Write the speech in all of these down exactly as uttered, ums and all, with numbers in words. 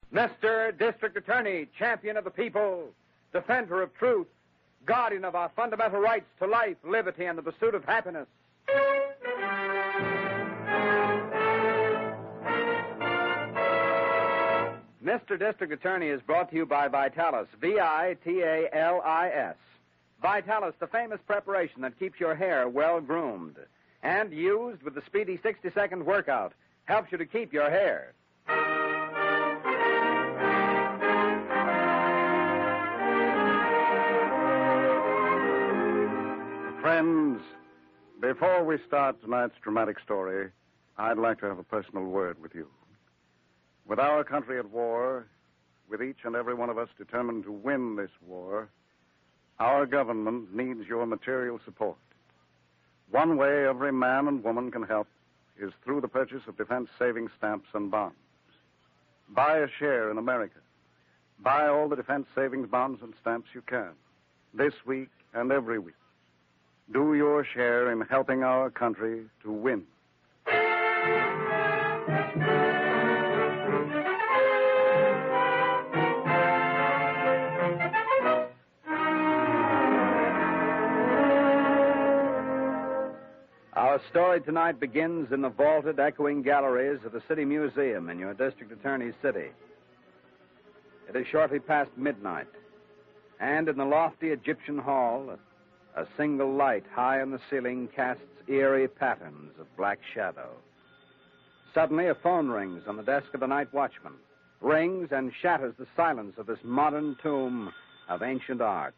Mister District Attorney, champion of the people, defender of truth, guardian of our fundamental rights to life, liberty, and the pursuit of happiness. Mister District Attorney is brought to you by Vitalis, V I T A L I S. Vitalis, the famous preparation that keeps your hair well-groomed. And used with the speedy sixty-second workout, helps you to keep your hair. Friends, before we start tonight's dramatic story, I'd like to have a personal word with you. With our country at war, with each and every one of us determined to win this war, our government needs your material support. One way every man and woman can help is through the purchase of defense savings stamps and bonds. Buy a share in America. Buy all the defense savings bonds and stamps you can, this week and every week. Do your share in helping our country to win. Our story tonight begins in the vaulted, echoing galleries of the City Museum in your District Attorney's city. It is shortly past midnight, and in the lofty Egyptian hall, a single light high in the ceiling casts eerie patterns of black shadow. Suddenly, a phone rings on the desk of the night watchman, rings and shatters the silence of this modern tomb of ancient art.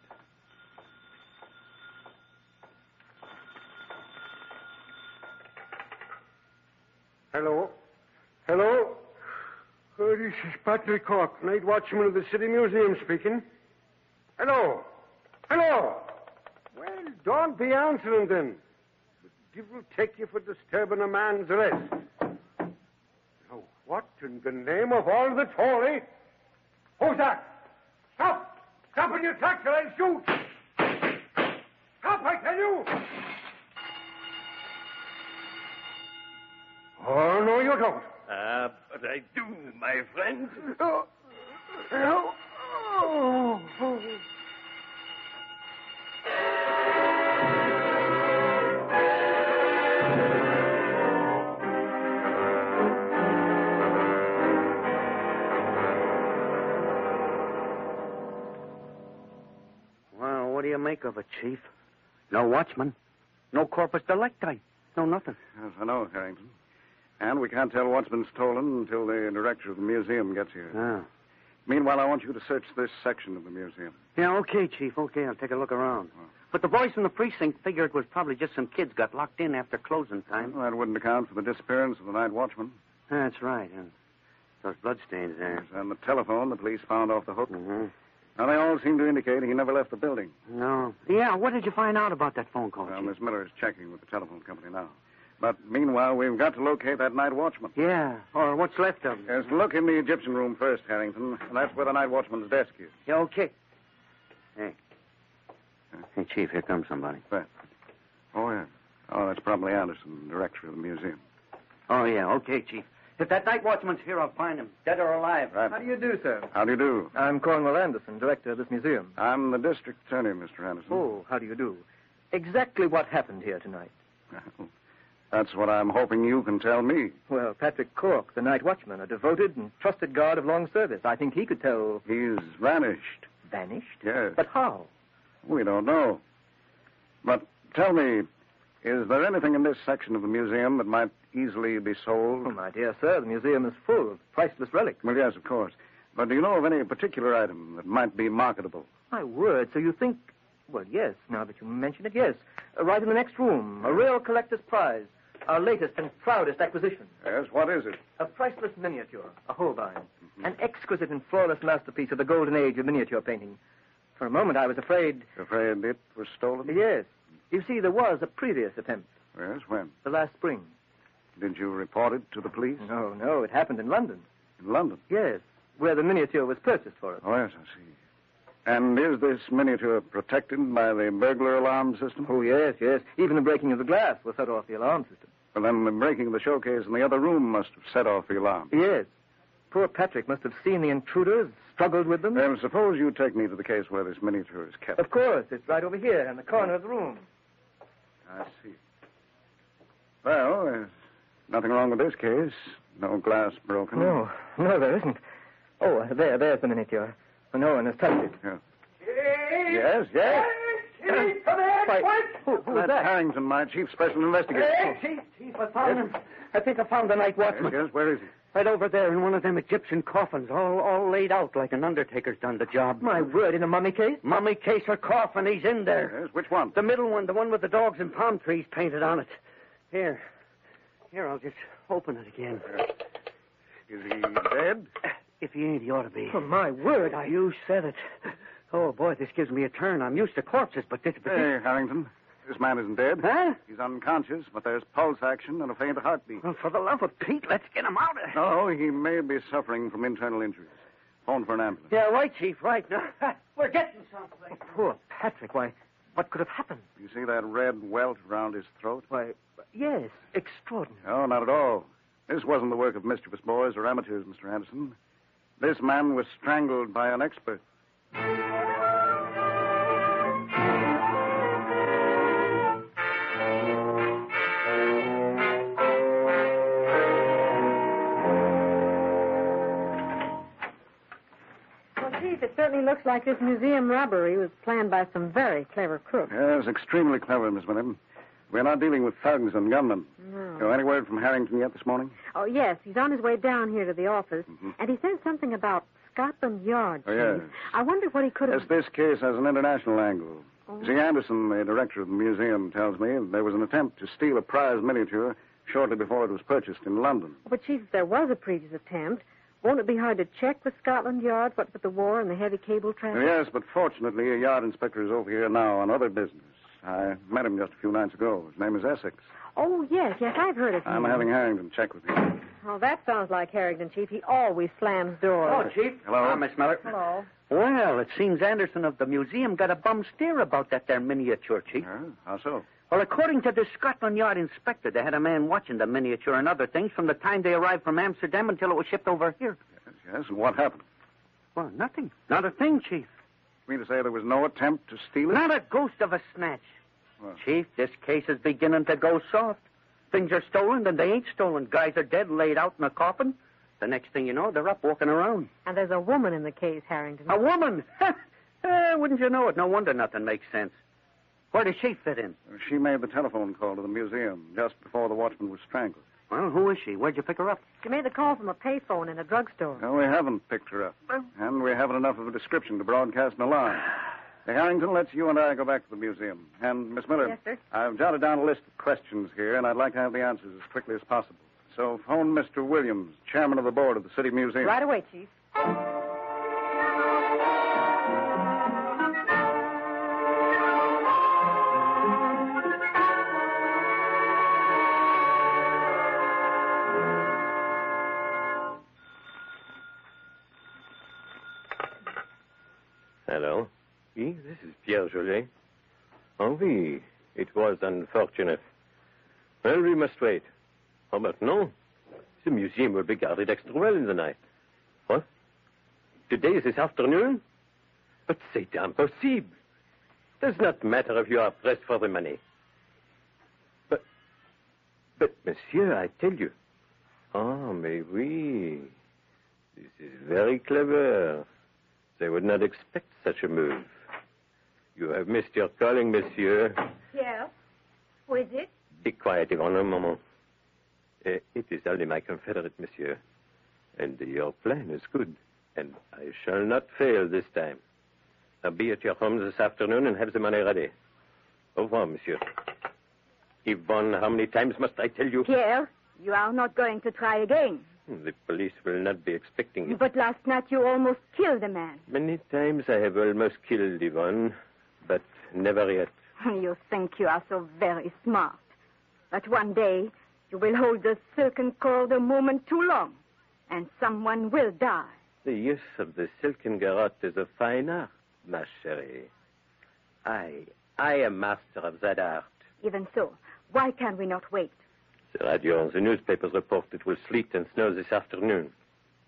Hello? Hello? Oh, this is Patrick Cork, night watchman of the City Museum speaking. Hello? Hello? Well, don't be answering then. The devil take you for disturbing a man's rest. Now, what in the name of all that's holy? Who's that? Stop! Stop in your tracks or I'll shoot! Stop, I tell you! Oh, no, you don't. Ah, uh, but I do, my friend. Oh, oh, oh, oh. Well, what do you make of it, Chief? No watchman, no corpus delicti, no nothing. Yes, I know, Harrington. And we can't tell what's been stolen until the director of the museum gets here. Ah. Meanwhile, I want you to search this section of the museum. Yeah, okay, Chief, okay. I'll take a look around. Oh. But the boys from the precinct figure it was probably just some kids got locked in after closing time. Well, that wouldn't account for the disappearance of the night watchman. That's right. Yeah. Those bloodstains there. Yes, and the telephone the police found off the hook. Mm-hmm. Now, they all seem to indicate he never left the building. No. Yeah, what did you find out about that phone call, Well, Chief? Miss Miller is checking with the telephone company now. But meanwhile, we've got to locate that night watchman. Yeah, or what's left of him. Yes, look in the Egyptian room first, Harrington. That's where the night watchman's desk is. Yeah, okay. Hey. Hey, Chief, here comes somebody. Where? Oh, yeah. Oh, that's probably Anderson, director of the museum. Oh, yeah, okay, Chief. If that night watchman's here, I'll find him, dead or alive. Right. How do you do, sir? How do you do? I'm Cornwell Anderson, director of this museum. I'm the district attorney, Mister Anderson. Oh, how do you do? Exactly what happened here tonight? That's what I'm hoping you can tell me. Well, Patrick Cork, the night watchman, a devoted and trusted guard of long service. I think he could tell... He's vanished. Vanished? Yes. But how? We don't know. But tell me, is there anything in this section of the museum that might easily be sold? Oh, my dear sir, the museum is full of priceless relics. Well, yes, of course. But do you know of any particular item that might be marketable? My word, so you think... Well, yes, now that you mention it, yes. Uh, right in the next room, a real collector's prize. Our latest and proudest acquisition. Yes, what is it? A priceless miniature, a Holbein. Mm-hmm. An exquisite and flawless masterpiece of the golden age of miniature painting. For a moment, I was afraid... Afraid it was stolen? Yes. You see, there was a previous attempt. Yes, when? The last spring. Did you report it to the police? No, no, it happened in London. In London? Yes, where the miniature was purchased for us. Oh, yes, I see. And is this miniature protected by the burglar alarm system? Oh, yes, yes. Even the breaking of the glass will set off the alarm system. Well, then the breaking of the showcase in the other room must have set off the alarm. Yes. Poor Patrick must have seen the intruders, struggled with them. Then suppose you take me to the case where this miniature is kept. Of course. It's right over here in the corner of the room. I see. Well, there's nothing wrong with this case. No glass broken. No, no, there isn't. Oh, there, there's the miniature. No one has touched it. Yeah. Chief! Yes, yes. Chief, come here, Why, quick! who, who was That's that? Harrington, my chief special investigator. Hey, Chief, Chief, I found him. I think I found the night watchman. Yes, yes, where is he? Right over there in one of them Egyptian coffins, all all laid out like an undertaker's done the job. My word, in a mummy case? Mummy case or coffin, he's in there. Yes, which one? The middle one, the one with the dogs and palm trees painted on it. Here. Here, I'll just open it again. Is he dead? If he ain't, he ought to be. Oh, my word, I... You said it. Oh, boy, this gives me a turn. I'm used to corpses, but this... But Hey, Harrington. This man isn't dead. Huh? He's unconscious, but there's pulse action and a faint heartbeat. Well, for the love of Pete, let's get him out of here. No, he may be suffering from internal injuries. Phone for an ambulance. Yeah, right, Chief, right. Now, we're getting someplace. Poor Patrick, why, what could have happened? You see that red welt around his throat? Why, yes, extraordinary. No, not at all. This wasn't the work of mischievous boys or amateurs, Mister Anderson. This man was strangled by an expert. It certainly looks like this museum robbery was planned by some very clever crooks. Yes, extremely clever, Miss William. We're not dealing with thugs and gunmen. No. You know, any word from Harrington yet this morning? Oh, yes. He's on his way down here to the office. Mhm. And he said something about Scotland Yard, Oh, Chief. yes. I wonder what he could have... Yes, this case has an international angle. Oh. You see, Anderson, the director of the museum, tells me there was an attempt to steal a prize miniature shortly before it was purchased in London. But, Chief, if there was a previous attempt, won't it be hard to check with Scotland Yard, what with the war and the heavy cable traffic? Yes, but fortunately, a yard inspector is over here now on other business. I met him just a few nights ago. His name is Essex. Oh, yes, yes, I've heard of him. I'm having Harrington check with him. Oh, that sounds like Harrington, Chief. He always slams doors. Oh, Chief. Hello. Ah, Miss Miller. Hello. Well, it seems Anderson of the museum got a bum steer about that there miniature, Chief. Huh? How so? Well, according to the Scotland Yard inspector, they had a man watching the miniature and other things from the time they arrived from Amsterdam until it was shipped over here. Yes, yes, and what happened? Well, nothing. Not a thing, Chief. You mean to say there was no attempt to steal it? Not a ghost of a snatch. Well, Chief, this case is beginning to go soft. Things are stolen, then they ain't stolen. Guys are dead, laid out in a coffin. The next thing you know, they're up walking around. And there's a woman in the case, Harrington. A woman! eh, wouldn't you know it? No wonder nothing makes sense. Where does she fit in? she made the telephone call to the museum just before the watchman was strangled. Well, who is she? Where'd you pick her up? She made the call from a payphone in a drugstore. No, we haven't picked her up. And we haven't enough of a description to broadcast an alarm. Hey, Harrington, let's you and I go back to the museum. And, Miss Miller, Yes, sir. I've jotted down a list of questions here, and I'd like to have the answers as quickly as possible. So phone Mister Williams, chairman of the board of the City Museum. Right away, Chief. Hello. Oui, this is Pierre Jolet. Oh, oui. It was unfortunate. Well, we must wait. Oh, but no. The museum will be guarded extra well in the night. What? Today is this afternoon? But c'est impossible. Does not matter if you are pressed for the money. But, but, monsieur, I tell you. Oh, mais oui. This is very clever. They would not expect such a move. You have missed your calling, monsieur. Yes. Who is it? Be quiet, Yvonne, a moment. Uh, it is only my confederate, monsieur. And uh, your plan is good. And I shall not fail this time. I'll be at your home this afternoon and have the money ready. Au revoir, monsieur. Yvonne, how many times must I tell you? Pierre, you are not going to try again. The police will not be expecting it. But last night you almost killed a man. Many times I have almost killed Yvonne, but never yet. You think you are so very smart. But one day you will hold the silken cord a moment too long, and someone will die. The use of the silken garrote is a fine art, ma chérie. I, I am master of that art. Even so, why can we not wait? The radio and the newspapers report it will sleet and snow this afternoon.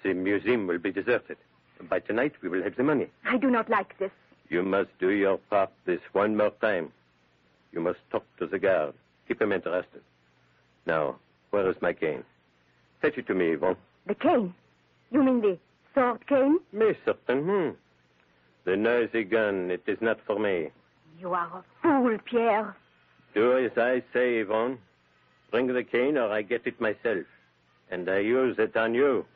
The museum will be deserted. By tonight, we will have the money. I do not like this. You must do your part this one more time. You must talk to the guard. Keep him interested. Now, where is my cane? Fetch it to me, Yvonne. The cane? You mean the sword cane? Mais certainement. The noisy gun, it is not for me. You are a fool, Pierre. Do as I say, Yvonne. Bring the cane or I get it myself. And I use it on you.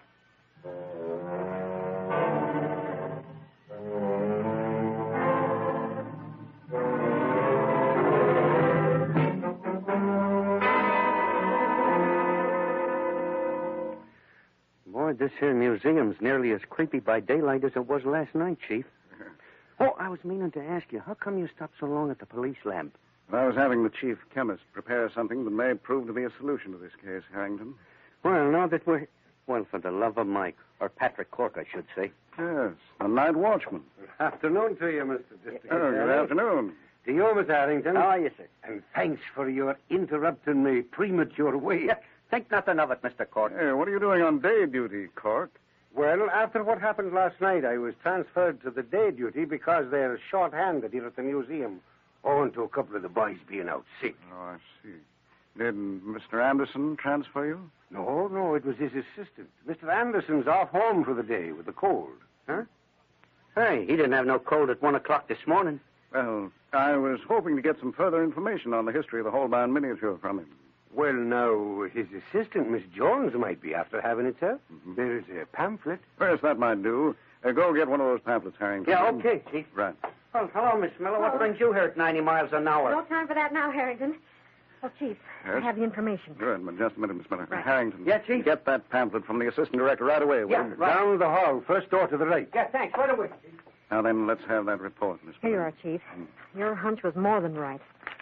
Boy, this here museum's nearly as creepy by daylight as it was last night, Chief. Oh, I was meaning to ask you, how come you stopped so long at the police lab? I was having the chief chemist prepare something that may prove to be a solution to this case, Harrington. Well, now that we're... Well, for the love of Mike, or Patrick Cork, I should say. Yes, a night watchman. Good afternoon to you, Mister District Oh, good Attorney. afternoon. To you, Miss Harrington. How are you, sir? And thanks for your interrupting me premature wait. Think nothing of it, Mister Cork. Hey, what are you doing on day duty, Cork? Well, after what happened last night, I was transferred to the day duty because they're short-handed here at the museum, owing to a couple of the boys being out sick. Oh, I see. Did Mister Anderson transfer you? No, no, it was his assistant. Mister Anderson's off home for the day with a cold. Huh? Hey, he didn't have no cold at one o'clock this morning. Well, I was hoping to get some further information on the history of the Holbein miniature from him. Well, now, his assistant, Miss Jones, might be after having it, sir. Mm-hmm. There's a pamphlet. Yes, that might do. Uh, go get one of those pamphlets, Harrington. Yeah, okay, Chief. Right. Oh, hello, Miss Miller. What brings you here at ninety miles an hour? No time for that now, Harrington. Oh, Chief, I Yes? have the information. Good, but just a minute, Miss Miller. Right. Harrington. Yeah, Chief? Get that pamphlet from the assistant director right away, will Yeah, you? right. Down the hall, first door to the right. Yeah, thanks. Right away, Chief. Now then, let's have that report, Miss Here you Miller. are, Chief. Your hunch was more than right.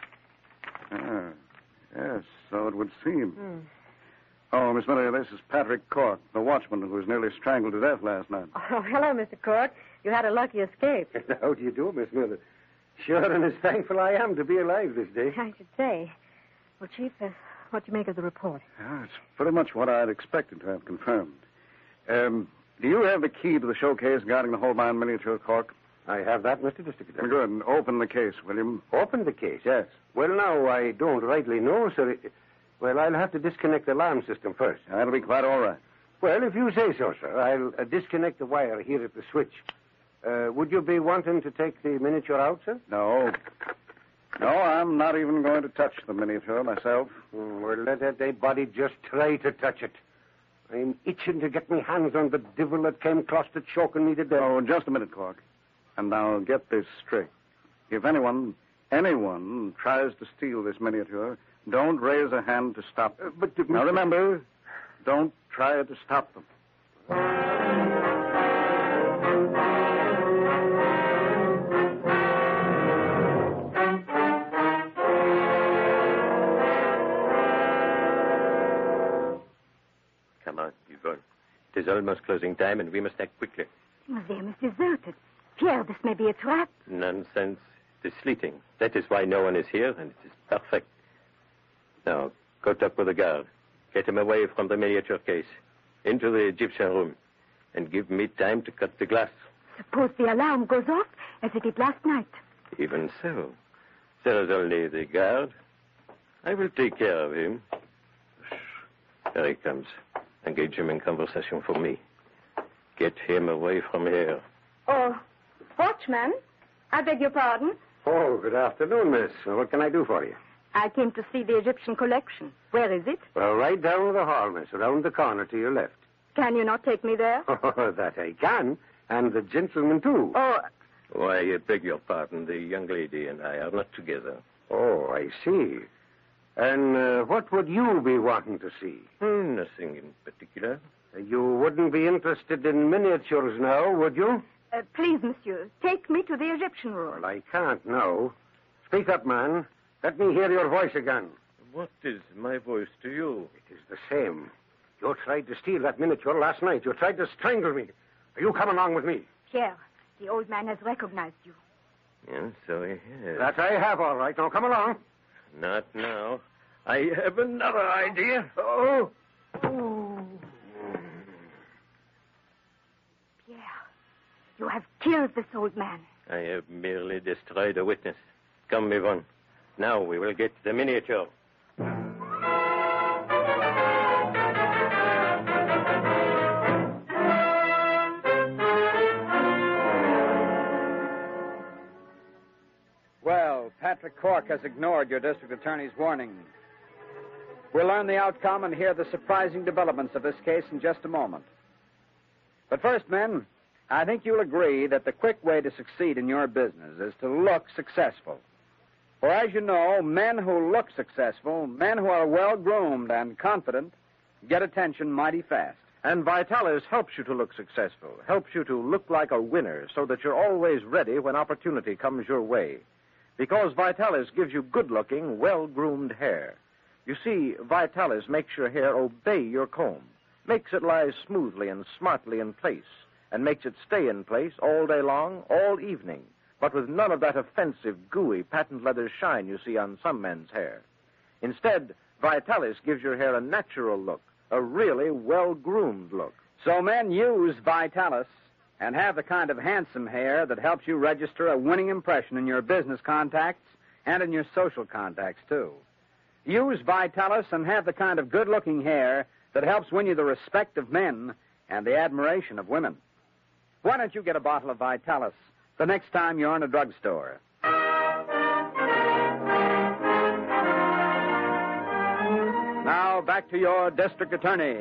Ah, yes, so it would seem. Hmm. Oh, Miss Miller, this is Patrick Cork, the watchman who was nearly strangled to death last night. Oh, hello, Mister Cork. You had a lucky escape. How do you do, Miss Miller? Sure, and as thankful I am to be alive this day. I should say. Well, Chief, uh, what do you make of the report? Yeah, it's pretty much what I'd expected to have confirmed. Um, do you have the key to the showcase guarding the Holbein miniature, Cork? I have that, Mister District Attorney. Good. Open the case, William. Open the case? Yes. Well, now, I don't rightly know, sir. Well, I'll have to disconnect the alarm system first. That'll be quite all right. Well, if you say so, sir, I'll uh, disconnect the wire here at the switch. Uh, would you be wanting to take the miniature out, sir? No. No, I'm not even going to touch the miniature myself. Mm, well, let anybody just try to touch it. I'm itching to get my hands on the devil that came close to choking me to death. Oh, just a minute, Cork. And now get this straight. If anyone, anyone tries to steal this miniature, don't raise a hand to stop them. Uh, but... Uh, Now remember, don't try to stop them. Come on, Yvonne. It is almost closing time, and we must act quickly. The museum is deserted. Pierre, this may be a trap. Nonsense. It is sleeting. That is why no one is here, and it is perfect. Now, go talk with the guard. Get him away from the miniature case. Into the Egyptian room. And give me time to cut the glass. Suppose the alarm goes off as it did last night. Even so. There is only the guard. I will take care of him. Shh. There he comes. Engage him in conversation for me. Get him away from here. Oh, watchman, I beg your pardon. Oh, good afternoon, miss. Well, what can I do for you? I came to see the Egyptian collection. Where is it? Well, right down the hall, miss, around the corner to your left. Can you not take me there? Oh, that I can. And the gentleman, too. Oh, Why, I beg your pardon. The young lady and I are not together. Oh, I see. And uh, what would you be wanting to see? Hmm, nothing in particular. You wouldn't be interested in miniatures now, would you? uh, please, monsieur, take me to the Egyptian room. Well, I can't now. Speak up, man. Let me hear your voice again. What is my voice to you? It is the same. You tried to steal that miniature last night. You tried to strangle me. You come along with me. Pierre, the old man has recognized you. Yes, so he has. That I have, all right. Now, come along. Not now. I have another idea. Oh! Oh. Pierre, you have killed this old man. I have merely destroyed a witness. Come, Yvonne. Now we will get the miniature. Well, Patrick Cork has ignored your district attorney's warning. We'll learn the outcome and hear the surprising developments of this case in just a moment. But first, men, I think you'll agree that the quick way to succeed in your business is to look successful. For as you know, men who look successful, men who are well-groomed and confident, get attention mighty fast. And Vitalis helps you to look successful, helps you to look like a winner so that you're always ready when opportunity comes your way. Because Vitalis gives you good-looking, well-groomed hair. You see, Vitalis makes your hair obey your comb, makes it lie smoothly and smartly in place, and makes it stay in place all day long, all evening, but with none of that offensive, gooey, patent leather shine you see on some men's hair. Instead, Vitalis gives your hair a natural look, a really well-groomed look. So men use Vitalis and have the kind of handsome hair that helps you register a winning impression in your business contacts and in your social contacts, too. Use Vitalis and have the kind of good-looking hair that helps win you the respect of men and the admiration of women. Why don't you get a bottle of Vitalis the next time you're in a drugstore? Now, back to your district attorney.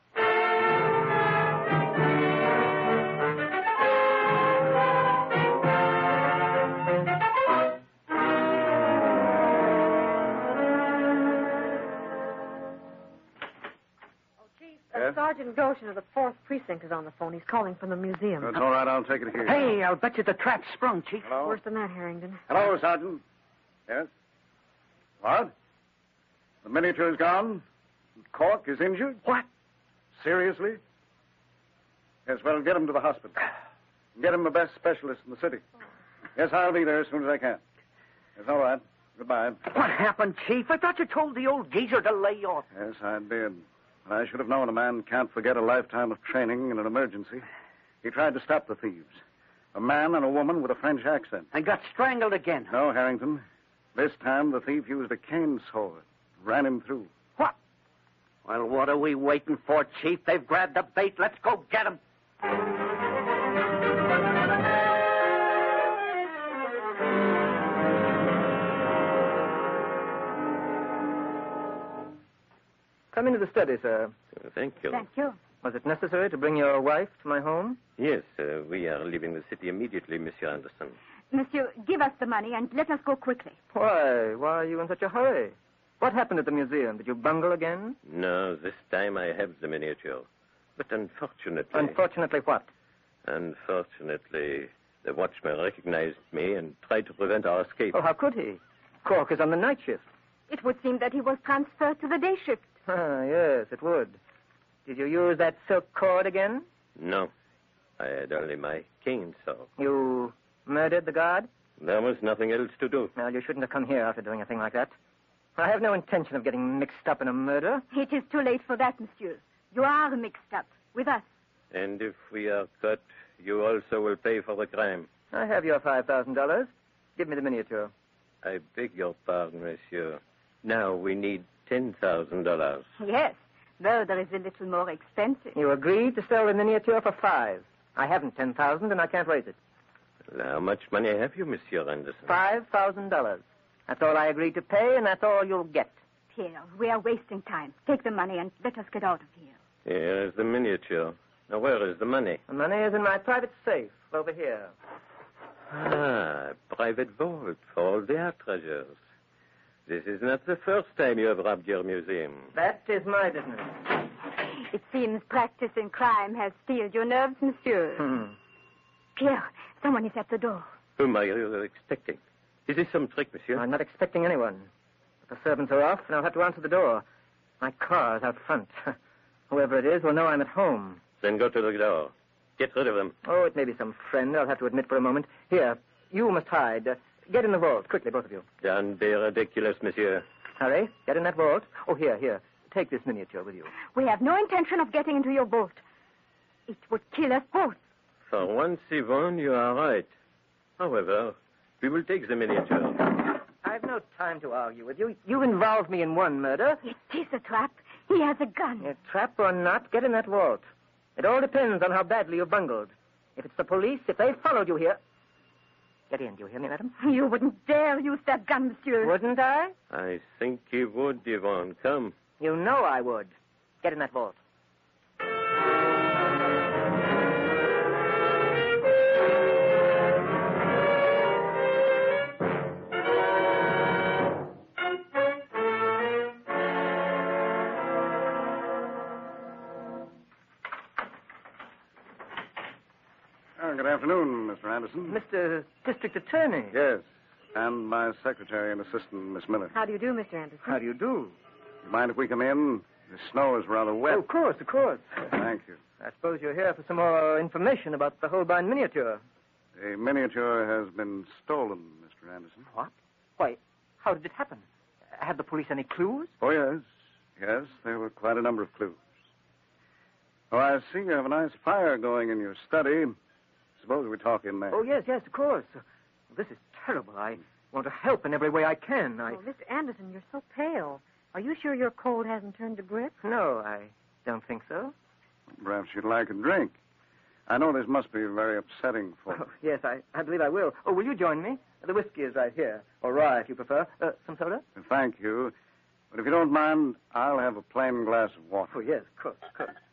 Uh, Sergeant Goshen of the fourth Precinct is on the phone. He's calling from the museum. That's all right. I'll take it here. Hey, I'll bet you the trap's sprung, Chief. Hello? Worse than that, Harrington. Hello, Sergeant. Yes? What? The miniature is gone? Cork is injured? What? Seriously? Yes, well, get him to the hospital. Get him the best specialist in the city. Yes, I'll be there as soon as I can. Yes, all right. Goodbye. What happened, Chief? I thought you told the old geezer to lay off. Yes, I did. I should have known a man can't forget a lifetime of training in an emergency. He tried to stop the thieves. A man and a woman with a French accent. And got strangled again. No, Harrington. This time the thief used a cane saw. Ran him through. What? Well, what are we waiting for, Chief? They've grabbed the bait. Let's go get them. Come into the study, sir. Uh, thank you. Thank you. Was it necessary to bring your wife to my home? Yes, uh, we are leaving the city immediately, Monsieur Anderson. Monsieur, give us the money and let us go quickly. Why? Why are you in such a hurry? What happened at the museum? Did you bungle again? No, this time I have the miniature. But unfortunately... Unfortunately what? Unfortunately, the watchman recognized me and tried to prevent our escape. Oh, how could he? Cork is on the night shift. It would seem that he was transferred to the day shift. Ah, yes, it would. Did you use that silk cord again? No. I had only my cane saw. You murdered the guard? There was nothing else to do. Well, you shouldn't have come here after doing a thing like that. I have no intention of getting mixed up in a murder. It is too late for that, monsieur. You are mixed up with us. And if we are caught, you also will pay for the crime. I have your five thousand dollars. Give me the miniature. I beg your pardon, monsieur. Now we need ten thousand dollars. Yes. Murder is a little more expensive. You agreed to sell the miniature for five. I haven't ten thousand, and I can't raise it. How much money have you, Monsieur Anderson? Five thousand dollars. That's all I agreed to pay, and that's all you'll get. Pierre, we are wasting time. Take the money and let us get out of here. Here is the miniature. Now, where is the money? The money is in my private safe over here. Ah, private vault for all their treasures. This is not the first time you have robbed your museum. That is my business. It seems practice in crime has steeled your nerves, monsieur. Hmm. Pierre, someone is at the door. Whom are you expecting? Is this some trick, monsieur? I'm not expecting anyone. But the servants are off, and I'll have to answer the door. My car is out front. Whoever it is will know I'm at home. Then go to the door. Get rid of them. Oh, it may be some friend, I'll have to admit for a moment. Here, you must hide. Uh, get in the vault, quickly, both of you. Don't be ridiculous, monsieur. Hurry, get in that vault. Oh, here, here. Take this miniature with you. We have no intention of getting into your boat. It would kill us both. For once, Yvonne, you are right. However, we will take the miniature. I've no time to argue with you. You involved me in one murder. It is a trap. He has a gun. A trap or not, get in that vault. It all depends on how badly you bungled. If it's the police, if they followed you here... Get in, do you hear me, madam? You wouldn't dare use that gun, monsieur. Wouldn't I? I think you would, Yvonne. Come. You know I would. Get in that vault. Good afternoon, Mister Anderson. Mister District Attorney. Yes, and my secretary and assistant, Miss Miller. How do you do, Mister Anderson? How do you do? You mind if we come in? The snow is rather wet. Oh, of course, of course. Thank you. I suppose you're here for some more information about the Holbein miniature. The miniature has been stolen, Mister Anderson. What? Why, how did it happen? Had the police any clues? Oh, yes. Yes, there were quite a number of clues. Oh, I see you have a nice fire going in your study. Suppose we talk in there. Oh, yes, yes, of course. Well, this is terrible. I want to help in every way I can. I... Oh, Mister Anderson, you're so pale. Are you sure your cold hasn't turned to grip? No, I don't think so. Perhaps you'd like a drink. I know this must be very upsetting for you. Oh, yes, I, I believe I will. Oh, will you join me? The whiskey is right here. Or rye, if you prefer. Uh, some soda? Thank you. But if you don't mind, I'll have a plain glass of water. Oh, yes, of course, of course.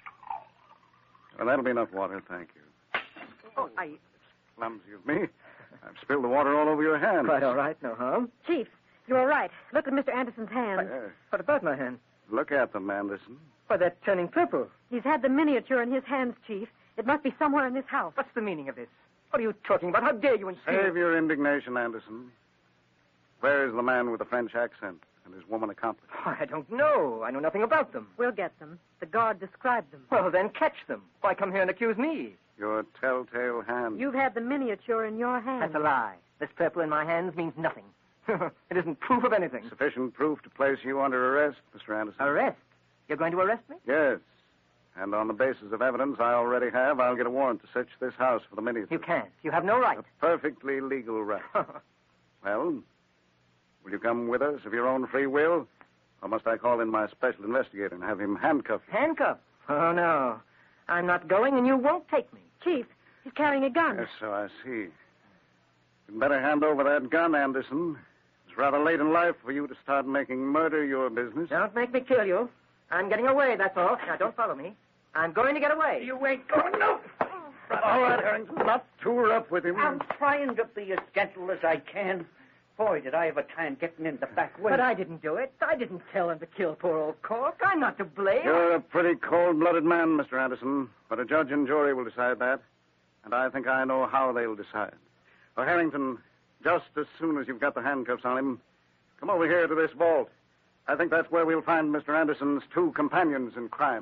Well, that'll be enough water, thank you. Oh, I... Clumsy of me. I've spilled the water all over your hands. Quite all right, no harm. Chief, you were right. Look at Mister Anderson's hands. Yes. What about my hand? Look at them, Anderson. Why, they're turning purple. He's had the miniature in his hands, Chief. It must be somewhere in this house. What's the meaning of this? What are you talking about? How dare you insinuate... Save your indignation, Anderson. Where is the man with the French accent and his woman accomplice? Oh, I don't know. I know nothing about them. We'll get them. The guard described them. Well, then catch them. Why come here and accuse me? Your telltale hand. You've had the miniature in your hands. That's a lie. This purple in my hands means nothing. It isn't proof of anything. Sufficient proof to place you under arrest, Mister Anderson. Arrest? You're going to arrest me? Yes. And on the basis of evidence I already have, I'll get a warrant to search this house for the miniature. You can't. You have no right. A perfectly legal right. Well, will you come with us of your own free will? Or must I call in my special investigator and have him handcuffed? Handcuffed? Oh, no. I'm not going, and you won't take me. Chief, he's carrying a gun. Yes, so I see. You'd better hand over that gun, Anderson. It's rather late in life for you to start making murder your business. Don't make me kill you. I'm getting away, that's all. Now, don't follow me. I'm going to get away. You ain't going. No. All right, Harrington, not too rough with him. I'm trying to be as gentle as I can. Boy, did I have a time getting in the back way. But I didn't do it. I didn't tell him to kill poor old Cork. I'm not to blame. You're a pretty cold-blooded man, Mister Anderson. But a judge and jury will decide that. And I think I know how they'll decide. Well, Harrington, just as soon as you've got the handcuffs on him, come over here to this vault. I think that's where we'll find Mister Anderson's two companions in crime.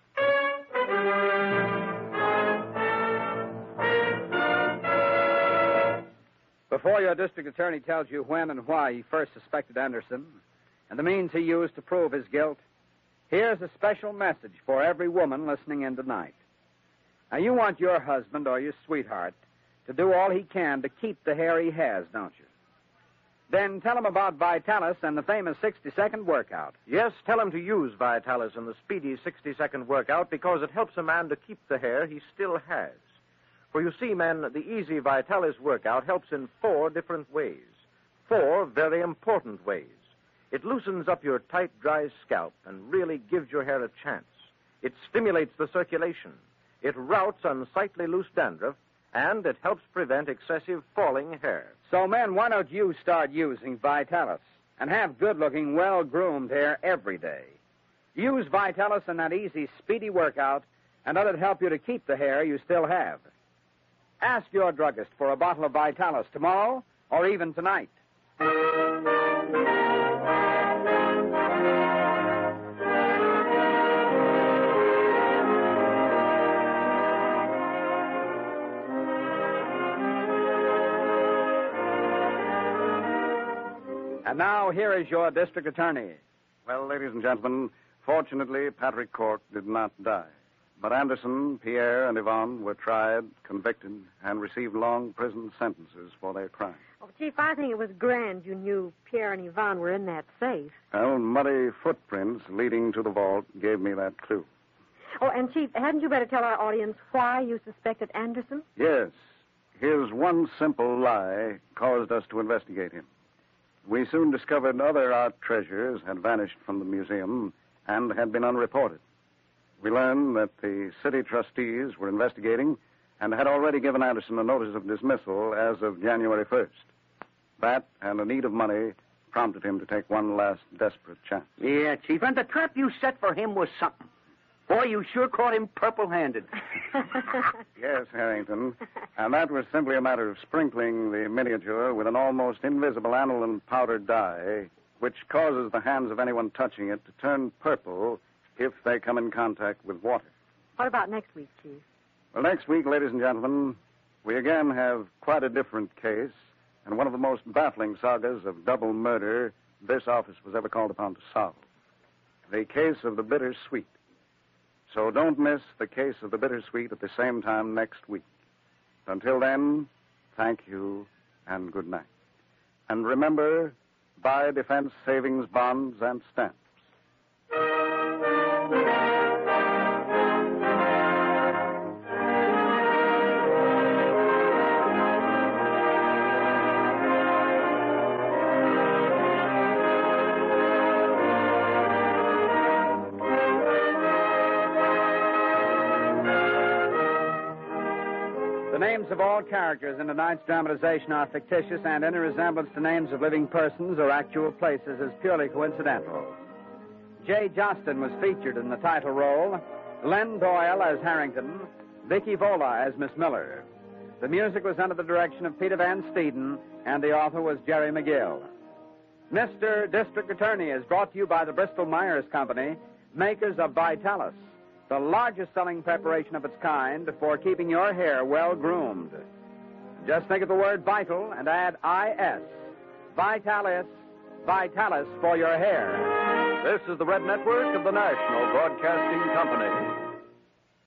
Before your district attorney tells you when and why he first suspected Anderson and the means he used to prove his guilt, here's a special message for every woman listening in tonight. Now, you want your husband or your sweetheart to do all he can to keep the hair he has, don't you? Then tell him about Vitalis and the famous sixty-second workout. Yes, tell him to use Vitalis and the speedy sixty-second workout because it helps a man to keep the hair he still has. For you see, men, the easy Vitalis workout helps in four different ways. Four very important ways. It loosens up your tight, dry scalp and really gives your hair a chance. It stimulates the circulation. It routs unsightly loose dandruff, and it helps prevent excessive falling hair. So, men, why don't you start using Vitalis and have good-looking, well-groomed hair every day? Use Vitalis in that easy, speedy workout, and let it help you to keep the hair you still have. Ask your druggist for a bottle of Vitalis tomorrow or even tonight. And now, here is your district attorney. Well, ladies and gentlemen, fortunately, Patrick Cork did not die. But Anderson, Pierre, and Yvonne were tried, convicted, and received long prison sentences for their crimes. Oh, Chief, I think it was grand you knew Pierre and Yvonne were in that safe. Well, muddy footprints leading to the vault gave me that clue. Oh, and Chief, hadn't you better tell our audience why you suspected Anderson? Yes. His one simple lie caused us to investigate him. We soon discovered other art treasures had vanished from the museum and had been unreported. We learned that the city trustees were investigating and had already given Anderson a notice of dismissal as of January first. That and the need of money prompted him to take one last desperate chance. Yeah, Chief, and the trap you set for him was something. Boy, you sure caught him purple-handed. Yes, Harrington. And that was simply a matter of sprinkling the miniature with an almost invisible aniline powder dye, which causes the hands of anyone touching it to turn purple if they come in contact with water. What about next week, Chief? Well, next week, ladies and gentlemen, we again have quite a different case and one of the most baffling sagas of double murder this office was ever called upon to solve. The case of the bittersweet. So don't miss the case of the bittersweet at the same time next week. Until then, thank you and good night. And remember, buy defense savings bonds and stamps. The names of all characters in tonight's dramatization are fictitious, and any resemblance to names of living persons or actual places is purely coincidental. Jay Jostin was featured in the title role, Len Doyle as Harrington, Vicky Vola as Miss Miller. The music was under the direction of Peter Van Steeden, and the author was Jerry McGill. Mister District Attorney is brought to you by the Bristol-Myers Company, makers of Vitalis, the largest selling preparation of its kind for keeping your hair well groomed. Just think of the word vital and add I S. Vitalis, Vitalis for your hair. This is the Red Network of the National Broadcasting Company.